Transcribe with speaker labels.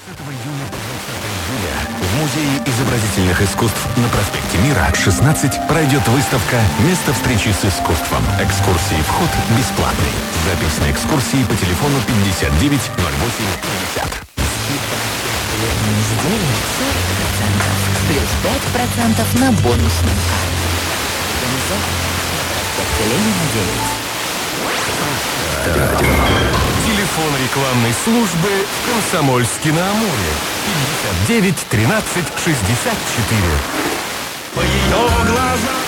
Speaker 1: июня по 20 июля в Музее изобразительных искусств на проспекте Мира, 16, пройдет выставка «Место встречи с искусством». Экскурсии, вход бесплатный. Запись на экскурсии по телефону 59 08 50.
Speaker 2: Неделя 40%, плюс 5% на бонусную карту. Организован Ленина 9.
Speaker 1: Телефон рекламной службы «Комсомольский на Амуре». 59 13 64. По ее глазам